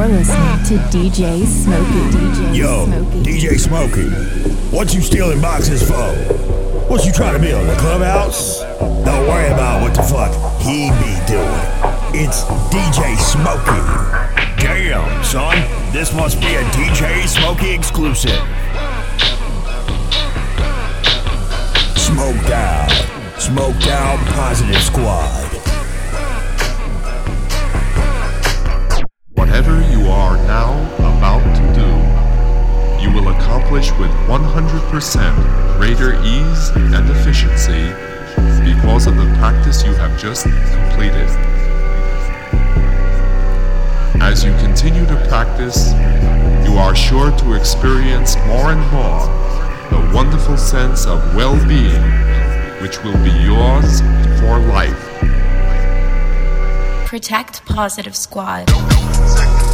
listening to DJ Smokey. Yo, DJ Smokey, what you stealing boxes for? What you trying to build, a clubhouse? Don't worry about what the fuck he be doing. It's DJ Smokey. Damn, son, this must be a DJ Smokey exclusive. Smoked out Positive Squad. Whatever you are now about to do, you will accomplish with 100% greater ease and efficiency because of the practice you have just completed. As you continue to practice, you are sure to experience more and more the wonderful sense of well-being which will be yours for life. Protect Positive Squad.